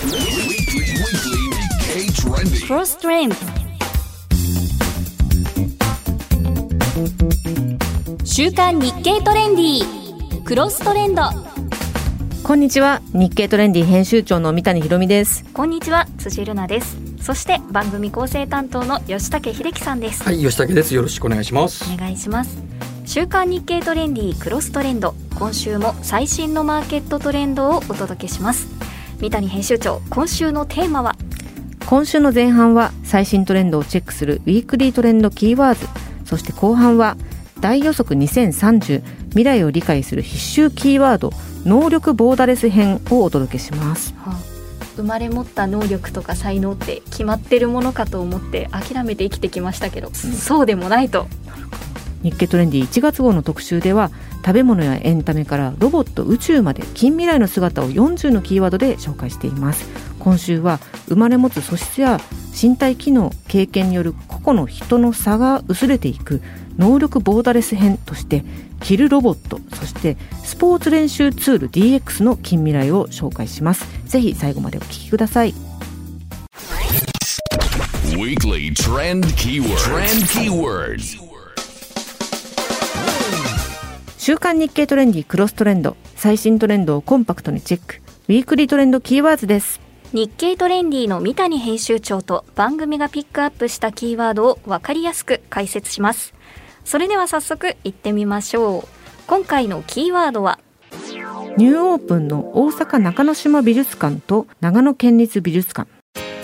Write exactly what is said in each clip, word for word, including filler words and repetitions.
Cross Trend。週刊日経トレンディクロストレンド。 こんにちは、日経トレンディ編集長の三谷ひろみです。 こんにちは、辻るなです。そして番組構成担当の吉武秀樹さんです。 はい、吉武です。よろしくお願いします。 お願いします。週刊日経トレンディクロストレンド、今週も最新のマーケットトレンドをお届けします。三谷編集長、今週のテーマは？ 今週の前半は最新トレンドをチェックするウィークリートレンドキーワード、そして後半は大予測にせんさんじゅう、未来を理解する必修キーワード能力ボーダレス編をお届けします。 はあ、生まれ持った能力とか才能って決まってるものかと思って諦めて生きてきましたけど、うん、そうでもないと。 日経トレンディいちがつ号の特集では、食べ物やエンタメからロボット、宇宙まで近未来の姿をよんじゅうのキーワードで紹介しています。今週は生まれ持つ素質や身体機能、経験による個々の人の差が薄れていく能力ボーダレス編として、着るロボット、そしてスポーツ練習ツール ディーエックス の近未来を紹介します。ぜひ最後までお聞きください。 Weekly Trend Keyword Trend Keywords。 週刊日経トレンディクロストレンド、最新トレンドをコンパクトにチェック、ウィークリートレンドキーワードです。 日経トレンディの三谷編集長と番組がピックアップしたキーワードを分かりやすく解説します。それでは早速いってみましょう。今回のキーワードは、 ニューオープンの大阪中之島美術館と長野県立美術館。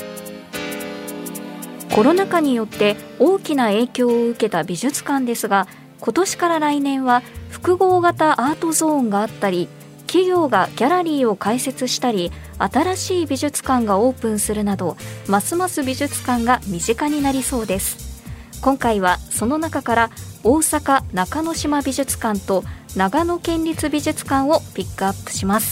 コロナ禍によって大きな影響を受けた美術館ですが、今年から来年は複合型アートゾーンがあったり、企業がギャラリーを開設したり、新しい美術館がオープンするなど、ますます美術館が身近になりそうです。今回はその中から大阪中之島美術館と長野県立美術館をピックアップします。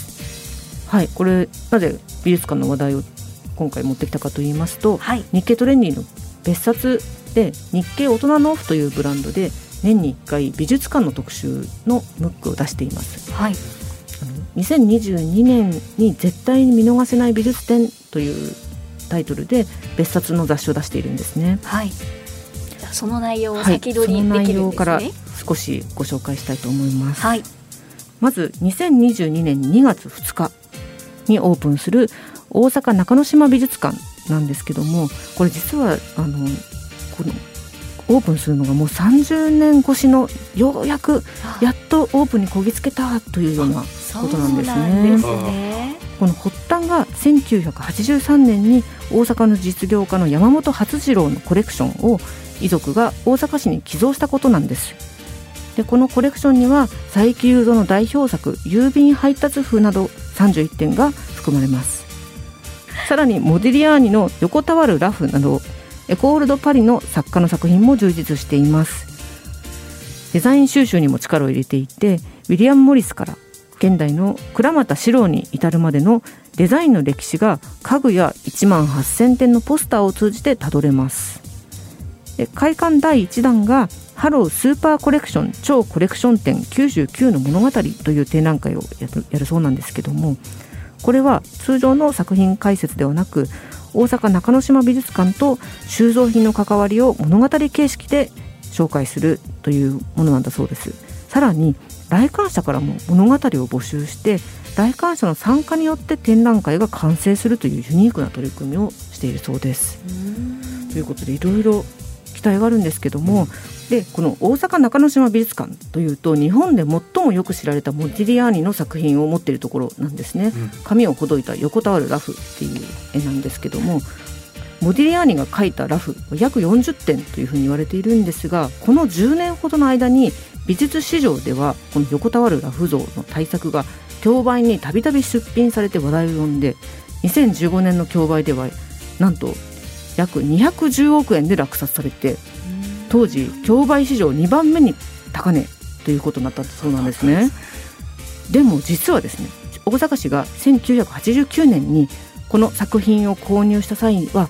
はい、これなぜ美術館の話題を今回持ってきたかと言いますと、 はい、 日経トレンディの別冊で日経大人のオフというブランドで年にいっかい美術館の特集のムックを出しています。 はい、 あのにせんにじゅうにねんに絶対に見逃せない美術展というタイトルで別冊の雑誌を出しているんですね。 はい、その内容を先取りできるんですね。はい、その内容から少しご紹介したいと思います。 はい、まずにせんにじゅうにねんにがつふつかにオープンする大阪中之島美術館なんですけども、これ実はあのこのオープンするのがもうさんじゅうねん越しの、ようやくやっとオープンにこぎつけたというようなことなんですね。 そうなんですね。 この発端がせんきゅうひゃくはちじゅうさんねんに大阪の実業家の山本初次郎のコレクションを遺族が大阪市に寄贈したことなんです。でこのコレクションには佐伯祐三の代表作郵便配達風などさんじゅういってんが含まれます。さらにモディリアーニの横たわるラフなどエコール・ド・パリの作家の作品も充実しています。デザイン収集にも力を入れていて、ウィリアム・モリスから現代の倉俣史郎に至るまでのデザインの歴史が家具やいちまんはっせんてんのポスターを通じてたどれます。で開館だいいちだんがハロースーパーコレクション超コレクション展きゅうじゅうきゅうの物語という展覧会をやる、やるそうなんですけども、これは通常の作品解説ではなく、大阪中之島美術館と収蔵品の関わりを物語形式で紹介するというものなんだそうです。さらに来館者からも物語を募集して、来館者の参加によって展覧会が完成するというユニークな取り組みをしているそうです。ということでいろいろ期待があるんですけども、でこの大阪中之島美術館というと、日本で最もよく知られたモディリアーニの作品を持っているところなんですね。うん、紙をほどいた横たわるラフっていう絵なんですけども、モディリアーニが描いたラフ約よんじゅってんというふうに言われているんですが、このじゅうねんほどの間に美術史上ではこの横たわるラフ像の大作が競売にたびたび出品されて話題を呼んで、にせんじゅうごねんの競売ではなんと約にひゃくじゅうおくえんで落札されて、当時競売史上にばんめに高値ということになったそうなんですね。でも実はですね、大阪市がせんきゅうひゃくはちじゅうきゅうねんにこの作品を購入した際は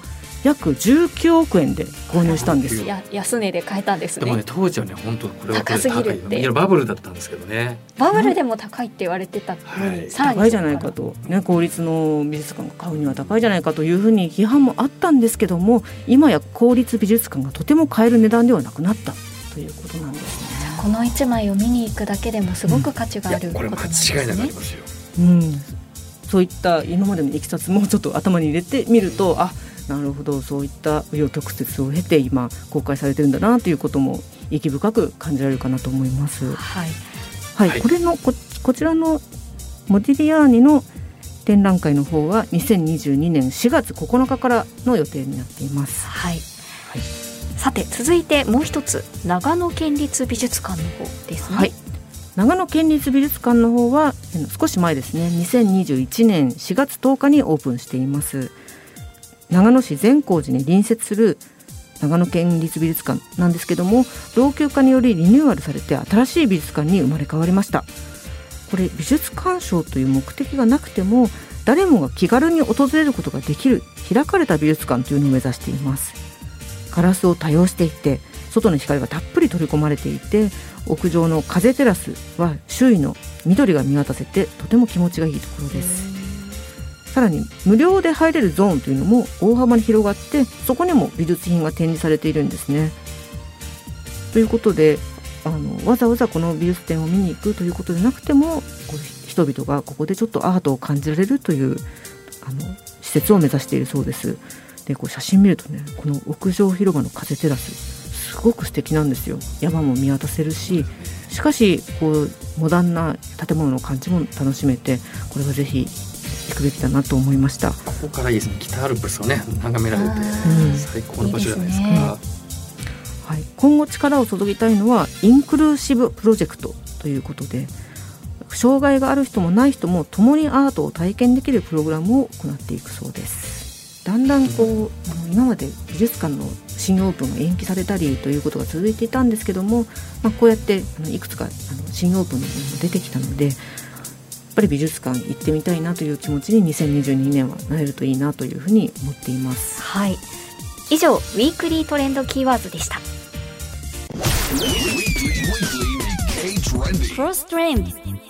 約じゅうきゅうおくえんで購入したんですよ。 や安値で買えたんですね。 でもね当時はね本当これはこれで高すぎるっていやバブルだったんですけどね。 バブルでも高いって言われてたのに、 はいさらに高いじゃないかと、ね、公立の美術館が買うには高いじゃないかというふうに批判もあったんですけども、今や公立美術館がとても買える値段ではなくなったということなんですね。 このいちまいを見に行くだけでもすごく価値がある、うん、 これ間違いなくありますよ。 うん、そういった今までのいきさつもちょっと頭に入れてみると、あ、なるほど、そういった紆余曲折を経て今公開されてるんだなということも意義深く感じられるかなと思います。 はい、 はいはい、 これの こ, こちらのモディリアーニの展覧会の方はにせんにじゅうにねんしがつここのかからの予定になっています。 はい、 はい、 さて続いてもう一つ、長野県立美術館の方ですね。 はい、長野県立美術館の方は少し前ですね、にせんにじゅういちねんしがつとおかにオープンしています。長野市善光寺に隣接する長野県立美術館なんですけども、老朽化によりリニューアルされて新しい美術館に生まれ変わりました。これ美術鑑賞という目的がなくても誰もが気軽に訪れることができる開かれた美術館というのを目指しています。ガラスを多用していて外の光がたっぷり取り込まれていて、屋上の風テラスは周囲の緑が見渡せてとても気持ちがいいところです。さらに無料で入れるゾーンというのも大幅に広がって、そこにも美術品が展示されているんですね。ということで、あのわざわざこの美術展を見に行くということでなくても、こう人々がここでちょっとアートを感じられるというあの施設を目指しているそうです。でこう写真見るとね、この屋上広場の風テラスすごく素敵なんですよ。山も見渡せるし、しかしこうモダンな建物の感じも楽しめて、これはぜひ行くべきだなと思いました。 ここからいいですね。北アルプスをね眺められて最高の場所じゃないですか。 いいですね。 はい、今後力を注ぎたいのはインクルーシブプロジェクトということで、障害がある人もない人も共にアートを体験できるプログラムを行っていくそうです。だんだんこうあの今まで美術館の新オープンが延期されたりということが続いていたんですけども、まあ、こうやってあのいくつかあの新オープンのものも出てきたので、やっぱり美術館行ってみたいなという気持ちににせんにじゅうにねんはなれるといいなというふうに思っています。 はい、以上ウィークリートレンドキーワードでした。クロストレンド、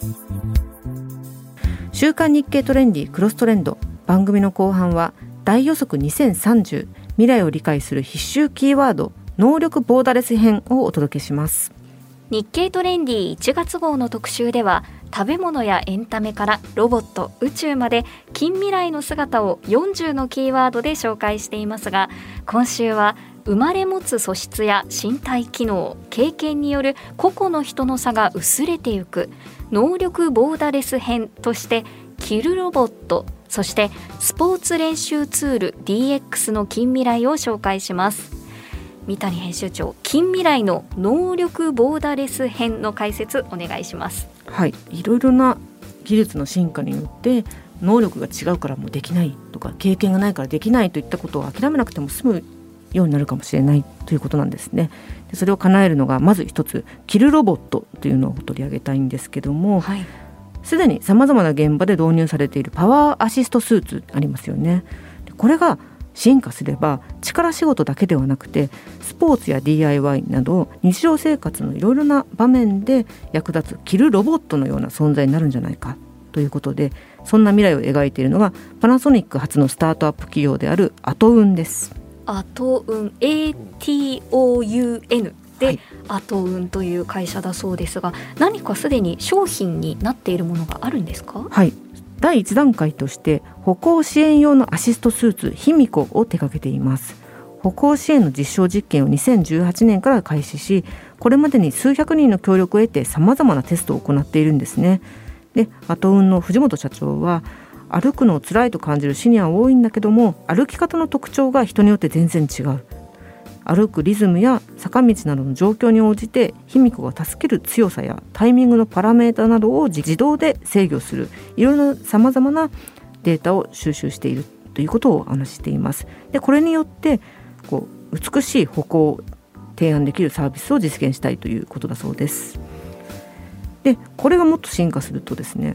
週刊日経トレンディクロストレンド。番組の後半は大予測にせんさんじゅう、未来を理解する必修キーワード能力ボーダレス編をお届けします。 日経トレンディいちがつ号の特集では、食べ物やエンタメからロボット、宇宙まで近未来の姿をよんじゅうのキーワードで紹介していますが、今週は生まれ持つ素質や身体機能、経験による個々の人の差が薄れていく能力ボーダレス編として、キルロボット、そしてスポーツ練習ツール ディーエックス の近未来を紹介します。三谷編集長、近未来の能力ボーダレス編の解説お願いします。 はい、いろいろな技術の進化によって能力が違うからもうできないとか、経験がないからできないといったことを諦めなくても済むようになるかもしれないということなんですね。でそれを叶えるのがまず一つ、キルロボットというのを取り上げたいんですけども、 はい、 すでにさまざまな現場で導入されているパワーアシストスーツありますよね。これが進化すれば力仕事だけではなくて、スポーツや ディーアイワイ など日常生活のいろいろな場面で役立つキルロボットのような存在になるんじゃないかということで、そんな未来を描いているのがパナソニック初のスタートアップ企業であるアトウンです。 アトウン エーティーオーユーエヌ で、はい、アトウンという会社だそうですが、何かすでに商品になっているものがあるんですか？ はい、だいいち段階として歩行支援用のアシストスーツヒミコを手掛けています。歩行支援の実証実験をにせんじゅうはちねんから開始し、これまでに数百人の協力を得てさまざまなテストを行っているんですね。でアトウンの藤本社長は、歩くのを辛いと感じるシニアは多いんだけども、歩き方の特徴が人によって全然違う。歩くリズムや坂道などの状況に応じて卑弥呼が助ける強さやタイミングのパラメータなどを自動で制御する、いろいろなさまざまなデータを収集しているということをお話ししています。でこれによってこう美しい歩行を提案できるサービスを実現したいということだそうです。でこれがもっと進化するとですね、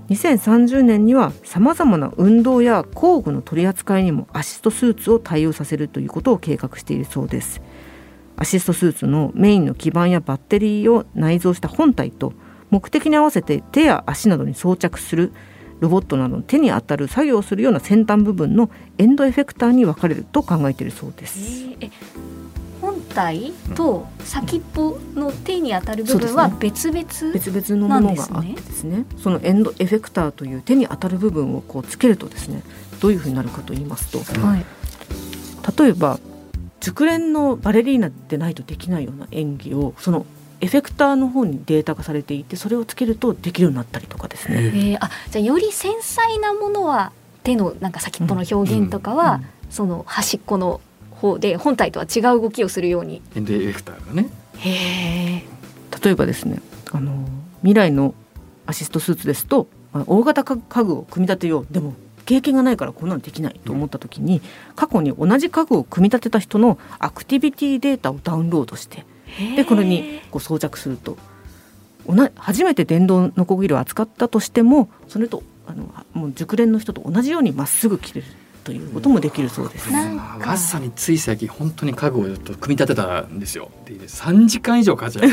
にせんさんじゅうねんにはさまざまな運動や工具の取り扱いにもアシストスーツを対応させるということを計画しているそうです。アシストスーツのメインの基板やバッテリーを内蔵した本体と、目的に合わせて手や足などに装着するロボットなどの手に当たる作業をするような先端部分のエンドエフェクターに分かれると考えているそうです。 えー、え本体と先っぽの手に当たる部分は別々、 別々のものがあってですね、そのエンドエフェクターという手に当たる部分をこうつけるとですね、どういうふうになるかと言いますと、 はい、 例えば熟練のバレリーナでないとできないような演技をそのエフェクターの方にデータ化されていて、それをつけるとできるようになったりとかですね。 えー、あじゃあより繊細なものは手のなんか先っぽの表現とかは、うんうん、その端っこの方で本体とは違う動きをするように。 エンドエフェクターがね。 へ例えばですね、あの未来のアシストスーツですと、まあ、大型家具を組み立てよう、でも経験がないからこんなのできないと思った時に、過去に同じ家具を組み立てた人のアクティビティデータをダウンロードして、でこれにこう装着すると、初めて電動ノコギリを扱ったとしても、それとあのもう熟練の人と同じようにまっすぐ切れるということもできるそうです。 まさについ最近本当に家具を組み立てたんですよ。でさんじかん以上かかっちゃって、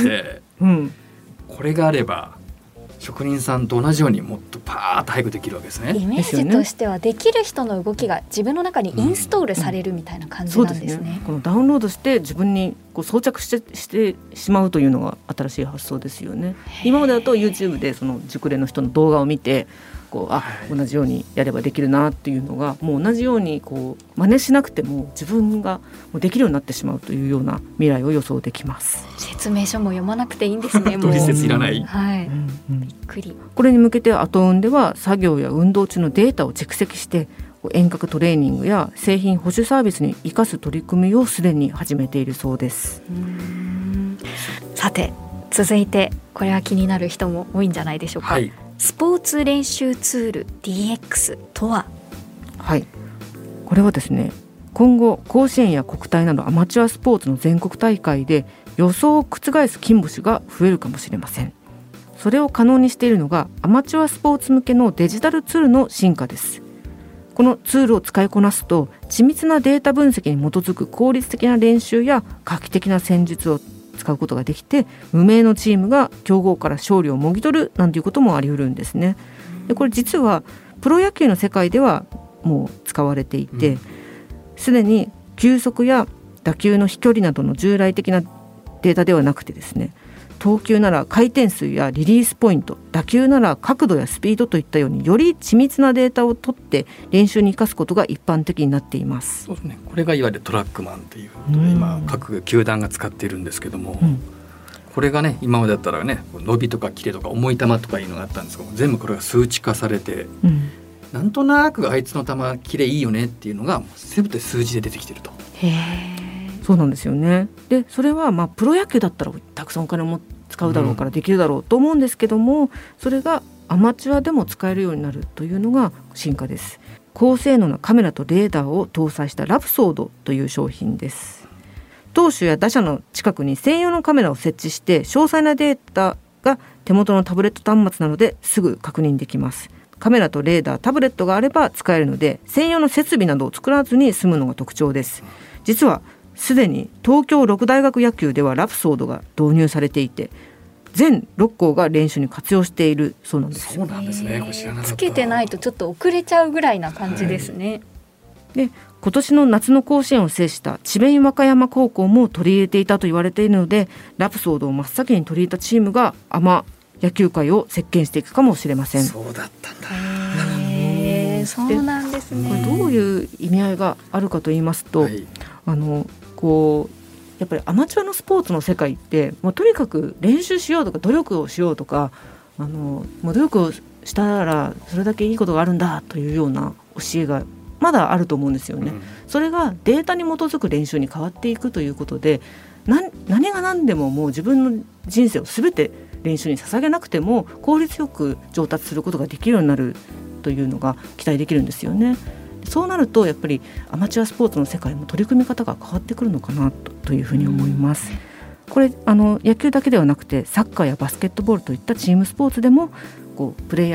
うん、これがあれば職人さんと同じようにもっとパーッと早くできるわけですね。 イメージとしてはできる人の動きが自分の中にインストールされるみたいな感じなんですね。 うんうん、そうですね。このダウンロードして自分にこう装着して、してしまうというのが新しい発想ですよね。今までだと YouTube でその熟練の人の動画を見て、こうあ同じようにやればできるなっていうのが、もう同じようにこう真似しなくても自分がもうできるようになってしまうというような未来を予想できます。 説明書も読まなくていいんですね。もう取説いらない、 はい、 うんうん、 びっくり。 これに向けてアトウンでは作業や運動中のデータを蓄積して遠隔トレーニングや製品保守サービスに生かす取り組みをすでに始めているそうです。 うーん、さて続いて、これは気になる人も多いんじゃないでしょうか。はい、スポーツ練習ツール ディーエックス とは。 はい、これはですね、今後甲子園や国体などアマチュアスポーツの全国大会で予想を覆す金星が増えるかもしれません。それを可能にしているのがアマチュアスポーツ向けのデジタルツールの進化です。このツールを使いこなすと、緻密なデータ分析に基づく効率的な練習や画期的な戦術を使うことができて、無名のチームが強豪から勝利をもぎ取るなんていうこともあり得るんですね。でこれ実はプロ野球の世界ではもう使われていて、すでに球速や打球の飛距離などの従来的なデータではなくてですね、投球なら回転数やリリースポイント、打球なら角度やスピードといったように、より緻密なデータを取って練習に生かすことが一般的になっています。 そうですね、これがいわゆるトラックマンという、今各球団が使っているんですけども、うん、これがね、今までだったらね、伸びとかキレとか重い球とかいうのがあったんですけども、全部これが数値化されて、うん、なんとなくあいつの球キレいいよねっていうのが全て数字で出てきてると。 へー、そうなんですよね。でそれはまあプロ野球だったらたくさんお金も使うだろうからできるだろうと思うんですけども、うん、それがアマチュアでも使えるようになるというのが進化です。高性能なカメラとレーダーを搭載したラプソードという商品です。投手や打者の近くに専用のカメラを設置して、詳細なデータが手元のタブレット端末なのですぐ確認できます。カメラとレーダー、タブレットがあれば使えるので、専用の設備などを作らずに済むのが特徴です。実はすでに東京六大学野球ではラプソードが導入されていて、全ろっ校が練習に活用しているそうなんです。 そうなんですね。これ知らなかった。 つけてないとちょっと遅れちゃうぐらいな感じですね。 はい、で今年の夏の甲子園を制した智弁和歌山高校も取り入れていたと言われているので、ラプソードを真っ先に取り入れたチームがアマ野球界を席巻していくかもしれません。 そうだったんだ。 へー、そうなんですね。 これどういう意味合いがあるかと言いますと、はい、あのこうやっぱりアマチュアのスポーツの世界って、もうとにかく練習しようとか努力をしようとか、あのもう努力をしたらそれだけいいことがあるんだというような教えがまだあると思うんですよね。うん、それがデータに基づく練習に変わっていくということで、何, 何が何でももう自分の人生を全て練習に捧げなくても効率よく上達することができるようになるというのが期待できるんですよね。そうなるとやっぱりアマチュアスポーツの世界も取り組み方が変わってくるのかな と, というふうに思います。これあの野球だけではなくてサッカーやバスケットボールといったチームスポーツでもこうプレイヤーが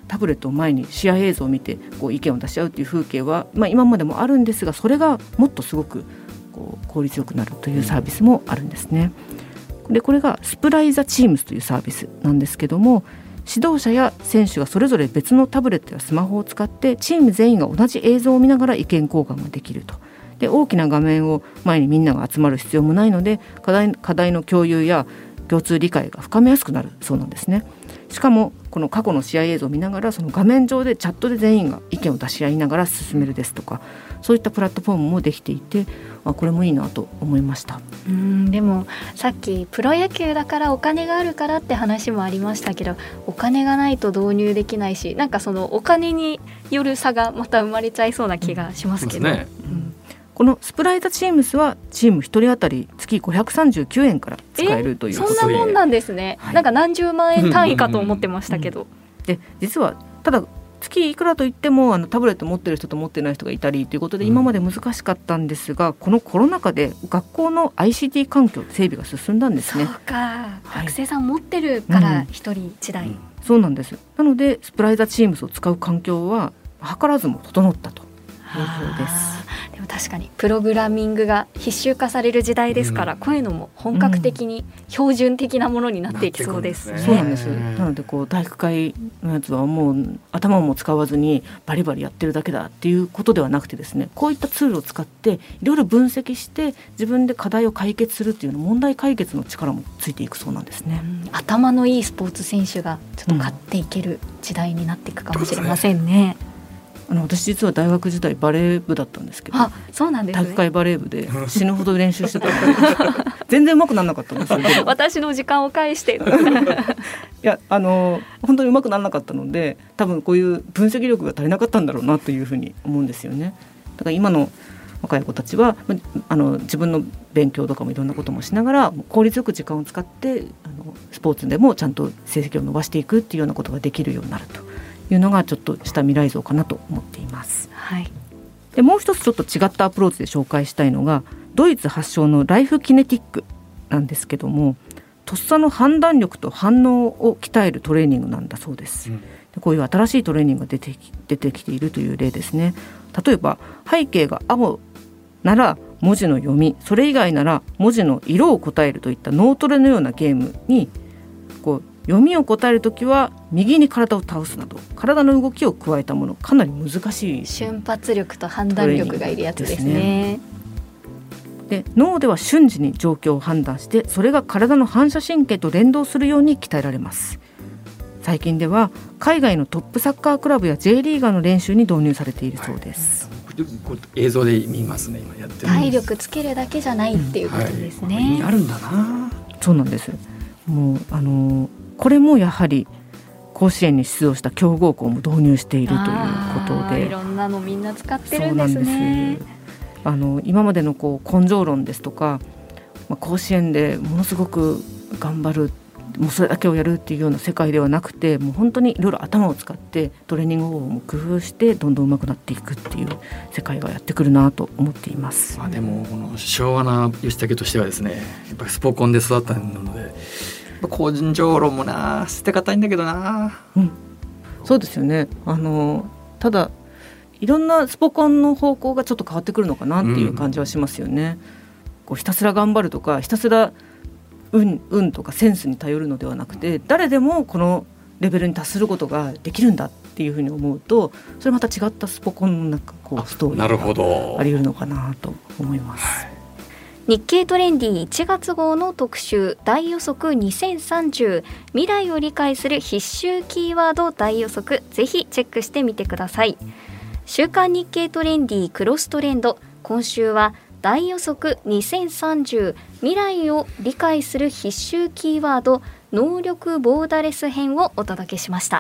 タブレットを前に試合映像を見てこう意見を出し合うという風景は、まあ、今までもあるんですが、それがもっとすごくこう効率よくなるというサービスもあるんですね。でこれがスプライザチームズというサービスなんですけども、指導者や選手がそれぞれ別のタブレットやスマホを使ってチーム全員が同じ映像を見ながら意見交換ができると。で大きな画面を前にみんなが集まる必要もないので、課題、課題の共有や共通理解が深めやすくなるそうなんですね。しかもこの過去の試合映像を見ながら、その画面上でチャットで全員が意見を出し合いながら進めるですとか、そういったプラットフォームもできていて、あこれもいいなと思いました。 うん、でもさっきプロ野球だからお金があるからって話もありましたけど、お金がないと導入できないし、なんかそのお金による差がまた生まれちゃいそうな気がしますけど、うんうんこのスプライザチームスはチームひとり当たり月ごひゃくさんじゅうきゅうえんから使えるという。 そんなもんなんですね、はい、なんか何十万円単位かと思ってましたけど、うんうん、で実はただ月いくらといってもあのタブレット持ってる人と持ってない人がいたりということで今まで難しかったんですが、うん、このコロナ禍で学校の アイシーティー 環境整備が進んだんですね。 そうか、はい、学生さん持ってるからひとりいちだい、うん、 そうなんです。なのでスプライザチームスを使う環境は図らずも整ったというそうです。 でも確かにプログラミングが必修化される時代ですから、うん、こういうのも本格的に標準的なものになっていきそうですね。 そうなんです。なのでこう体育会のやつはもう頭も使わずにバリバリやってるだけだっていうことではなくてですね、こういったツールを使っていろいろ分析して自分で課題を解決するっていうの問題解決の力もついていくそうなんですね、 うん、頭のいいスポーツ選手がちょっと勝っていける時代になっていくかもしれませんね、うんあの私実は大学時代バレー部だったんですけど、 あ、そうなんですね、 体育会バレー部で死ぬほど練習してた全然上手くならなかったんですよ私の時間を返していやあの本当に上手くならなかったので、多分こういう分析力が足りなかったんだろうなというふうに思うんですよね。だから今の若い子たちはあの自分の勉強とかもいろんなこともしながら効率よく時間を使ってあのスポーツでもちゃんと成績を伸ばしていくっていうようなことができるようになるというのがちょっとした未来像かなと思っています、 はい、 でもう一つちょっと違ったアプローチで紹介したいのがドイツ発祥のライフキネティックなんですけども、とっさの判断力と反応を鍛えるトレーニングなんだそうです、うん、でこういう新しいトレーニングが出てき、出てきているという例ですね。例えば背景が青なら文字の読み、それ以外なら文字の色を答えるといった脳トレのようなゲームにこう読みを答えるときは右に体を倒すなど体の動きを加えたもの、かなり難しい瞬発力と判断力がいるやつですね。 で脳では瞬時に状況を判断してそれが体の反射神経と連動するように鍛えられます。最近では海外のトップサッカークラブや J リーガーの練習に導入されているそうです、 はい、映像で見ますね。今やってる体力つけるだけじゃないっていうことですね、うんはい、 意味あるんだな。 そうなんです。もうあのこれもやはり甲子園に出場した強豪校も導入しているということで、 いろんなのみんな使ってるんですね。そうなんです。 あの今までのこう根性論ですとか、まあ、甲子園でものすごく頑張る、もうそれだけをやるっていうような世界ではなくて、もう本当にいろいろ頭を使ってトレーニング方法も工夫してどんどん上手くなっていくっていう世界がやってくるなと思っています。 まあ、でもこの昭和な吉武としてはですね、やっぱりスポコンで育ったので根性論もな捨てがたいんだけどな、 うん、そうですよね。あのただいろんなスポコンの方向がちょっと変わってくるのかなっていう感じはしますよね、うん、こうひたすら頑張るとかひたすら運、運とかセンスに頼るのではなくて、誰でもこのレベルに達することができるんだっていうふうに思うと、それまた違ったスポコンのなんかこうストーリーがあり得るのかなと思います。はい、 日経トレンディいちがつ号の特集大予測にせんさんじゅう、未来を理解する必修キーワード大予測、ぜひチェックしてみてください。週刊日経トレンディクロストレンド、今週は大予測にせんさんじゅう、未来を理解する必修キーワード能力ボーダレス編をお届けしました。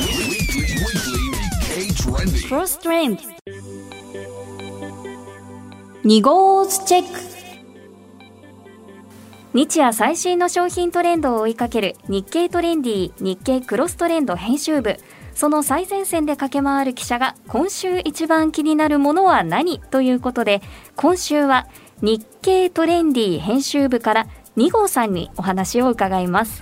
クロストレンドに号チェック。日夜最新の商品トレンドを追いかける日経トレンディ日経クロストレンド編集部、その最前線で駆け回る記者が今週一番気になるものは何ということで、今週は日経トレンディ編集部からに号さんにお話を伺います。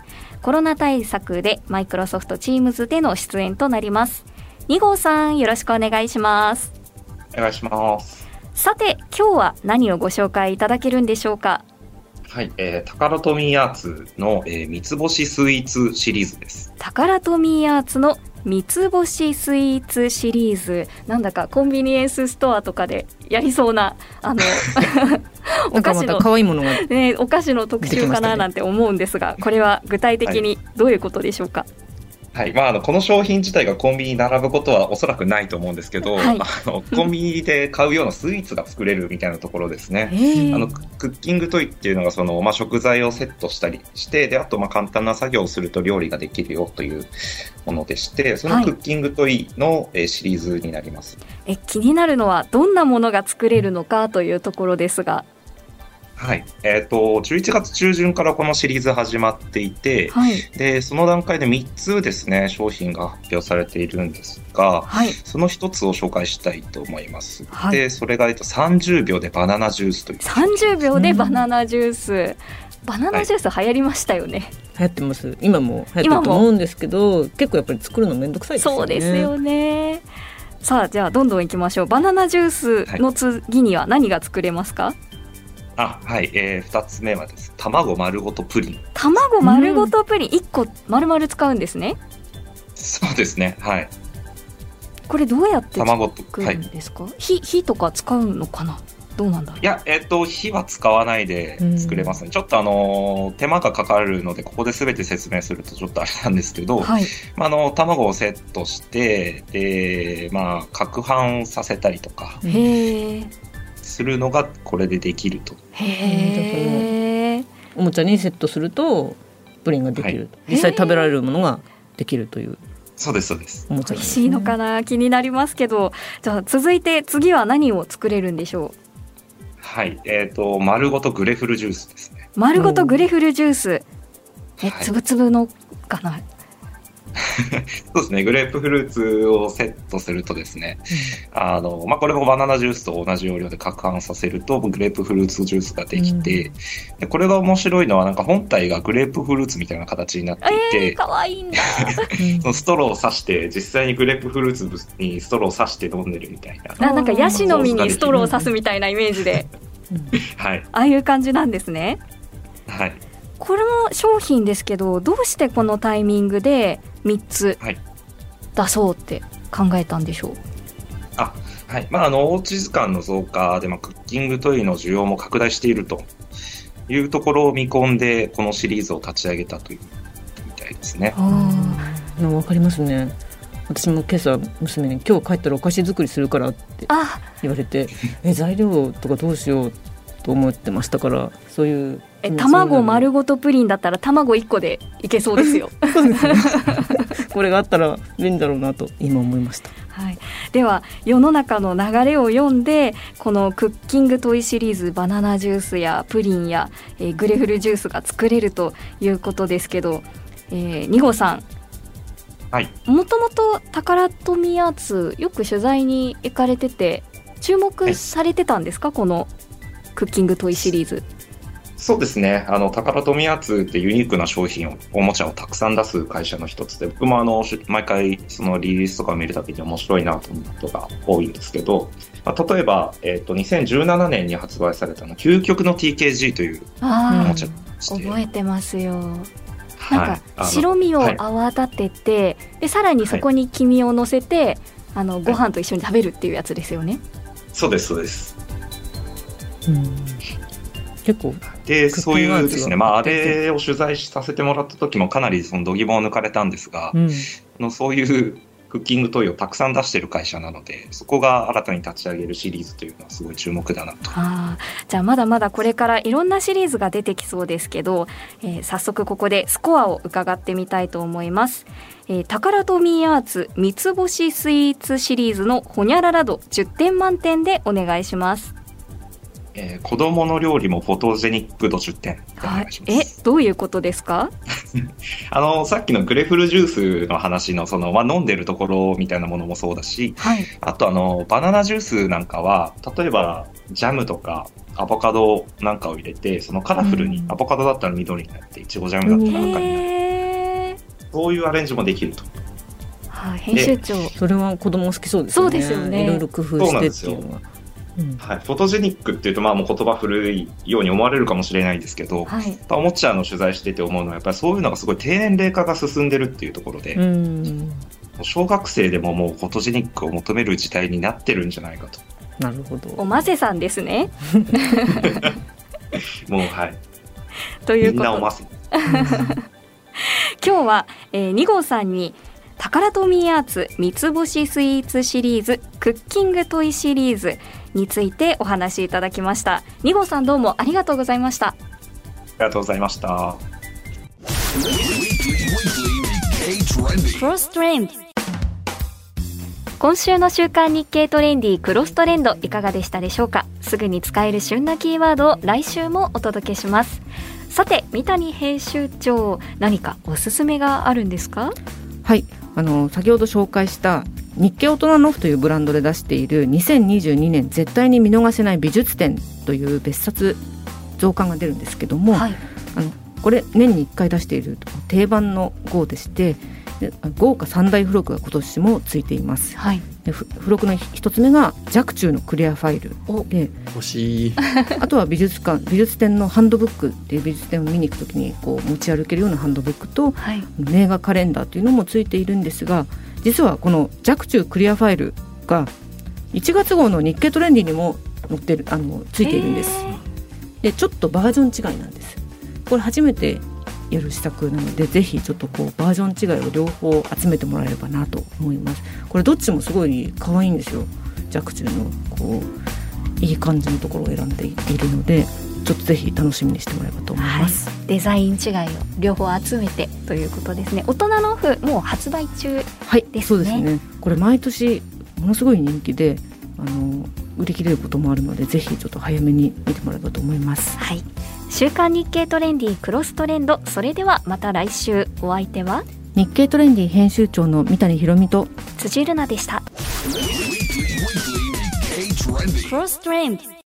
コロナ対策でマイクロソフト Teams での出演となります。に号さん、よろしくお願いします。 お願いします。 さて、今日は何をご紹介いただけるんでしょうか。 はい、えー、タカラトミーアーツの、えー、三つ星スイーツシリーズです。 タカラトミーアーツの三つ星スイーツシリーズ、なんだかコンビニエンスストアとかでやりそうなあのお菓子の可愛いものが、 ね、お菓子の特集かななんて思うんですが、これは具体的にどういうことでしょうか。 はい、まあ、あのこの商品自体がコンビニに並ぶことはおそらくないと思うんですけど、はい、あのコンビニで買うようなスイーツが作れるみたいなところですね。あのクッキングトイっていうのがその、まあ、食材をセットしたりして、であとまあ簡単な作業をすると料理ができるよというものでして、そのクッキングトイの、はい、シリーズになります。 え気になるのはどんなものが作れるのかというところですが。 はい、えーと、じゅういちがつ中旬からこのシリーズ始まっていて、はい、でその段階でみっつですね商品が発表されているんですが、はい、そのひとつを紹介したいと思います。はい、でそれが、えっと、さんじゅうびょうでバナナジュースというさんじゅうびょうでバナナジュース、うん、バナナジュース流行りましたよね。はい、 流行ってます。今も流行ってると思うんですけど、結構やっぱり作るのめんどくさいですよね。 そうですよね。さあ、じゃあどんどんいきましょう。バナナジュースの次には何が作れますか。はい、 あはい、えー、ふたつめはです。卵丸ごとプリン。 卵丸ごとプリン、いっこ丸々使うんですね。 そうですね。はい。 これどうやって作るんですか。はい、火, 火とか使うのかな。どうなんだろう。 いや、えっと火は使わないで作れますね。ちょっとあの手間がかかるのでここで全て説明するとちょっとあれなんですけど、はい、まあ、あの卵をセットしてで、まあ、攪拌させたりとか。へー。するのがこれでできると。 へー。おもちゃにセットするとプリンができる、はい、実際食べられるものができるという。 そうですそうです。 美味しいのかな、気になりますけど、じゃあ続いて次は何を作れるんでしょう。 はい、えーと丸ごとグレフルジュースですね。 丸ごとグレフルジュース、え、つぶつぶのかな。 そうですね、グレープフルーツをセットするとですね、うん、あのまあ、これもバナナジュースと同じ要領で攪拌させるとグレープフルーツジュースができて、うん、でこれが面白いのはなんか本体がグレープフルーツみたいな形になっていて、 えー、かわいいんだそのストローを刺して実際にグレープフルーツにストローを刺して飲んでるみたいな、 あ、なんかヤシの実にストローを刺すみたいなイメージではい、 ああいう感じなんですね。 はい、 これも商品ですけど、どうしてこのタイミングでみっつ出そうって考えたんでしょう。はい、 あ、はい、まあ、あのおうち時間の増加で、まあ、クッキングトイの需要も拡大しているというところを見込んでこのシリーズを立ち上げたというみたいですね。 あ、わかりますね。私も今朝娘に今日帰ったらお菓子作りするからって言われて、え材料とかどうしようと思ってましたから、そういうえ卵丸ごとプリンだったら卵いっこでいけそうですよ。 そうですね。これがあったら便利だろうなと今思いました。 はい、では世の中の流れを読んでこのクッキングトイシリーズ、バナナジュースやプリンや、えー、グレフルジュースが作れるということですけど、えー、に号さん、 はい、 もともとタカラトミーアーツよく取材に行かれてて注目されてたんですか、はい、このクッキングトイシリーズ。 そうですね、あのタカラトミーアーツってユニークな商品をおもちゃをたくさん出す会社の一つで、僕もあの毎回そのリリースとかを見るたびに面白いなと思うことが多いんですけど、まあ、例えば、えー、とにせんじゅうななねんに発売されたの究極の ティーケージー というおもちゃでして、 覚えてますよ。なんか白身を泡立てて、はい、でさらにそこに黄身を乗せて、はい、あのご飯と一緒に食べるっていうやつですよね。 そうですそうです。 うん、結構でそういうですね、まあ、あれを取材させてもらった時もかなりその度肝を抜かれたんですが、うん、のそういうクッキングトイをたくさん出している会社なので、そこが新たに立ち上げるシリーズというのはすごい注目だなと。 あ、じゃあまだまだこれからいろんなシリーズが出てきそうですけど、えー、早速ここでスコアを伺ってみたいと思います。えー、タカラトミーアーツ三つ星スイーツシリーズのホニャララ度じゅってん満点でお願いします。 えー、子供の料理もフォトジェニック度じゅってんお願いします。 はい、えどういうことですか？ あのさっきのグレフルジュースの話のその、まあ、飲んでるところみたいなものもそうだし、はい、あとあのバナナジュースなんかは例えばジャムとかアボカドなんかを入れてそのカラフルに、うん、アボカドだったら緑になってイチゴジャムだったら赤になるそういうアレンジもできると。 はい、編集長それは子供好きそうですよね。 そうですよね。 いろいろ工夫してっていうのは。 うん、はい、フォトジェニックっていうと、まあ、もう言葉古いように思われるかもしれないんですけど、はい、おもちゃの取材してて思うのはやっぱりそういうのがすごい低年齢化が進んでるっていうところで、うん、小学生でももうフォトジェニックを求める時代になってるんじゃないかと。 なるほど。 おまぜさんですねもうはいということみんなおませ今日は、えー、に号さんにタカラトミーアーツ三つ星スイーツシリーズクッキングトイシリーズについてお話しいただきました。に号さんどうもありがとうございました。 ありがとうございました。 クロストレンド、今週の週刊日経トレンディクロストレンドいかがでしたでしょうか。すぐに使える旬なキーワードを来週もお届けします。さて三谷編集長、何かおすすめがあるんですか？ はい、あの先ほど紹介した日経大人のオフというブランドで出しているにせんにじゅうにねん絶対に見逃せない美術展という別冊増刊が出るんですけども、はい、あのこれ年にいっかい出している定番の号でして、で豪華三大付録が今年もついています、はい、で付録の一つ目が若冲のクリアファイルで、 欲しいあとは美術館美術展のハンドブックっていう美術展を見に行くときにこう持ち歩けるようなハンドブックと、はい、名画カレンダーというのもついているんですが、実はこの若冲クリアファイルがいちがつ号の日経トレンディにも載ってるあのついているんです。でちょっとバージョン違いなんです。これ初めてやる施策なので、ぜひちょっとこうバージョン違いを両方集めてもらえればなと思います。これどっちもすごい可愛いんですよ。若冲のこういい感じのところを選んでいるので、ちょっとぜひ楽しみにしてもらえればと思います、 はい、デザイン違いを両方集めてということですね。大人のオフもう発売中ですね。 はい、そうですね。これ毎年ものすごい人気で、あの売り切れることもあるので、ぜひちょっと早めに見てもらえばと思います。 はい、週刊日経トレンディクロストレンド、それではまた来週。お相手は日経トレンディ編集長の三谷博美と辻るなでした。クロストレンド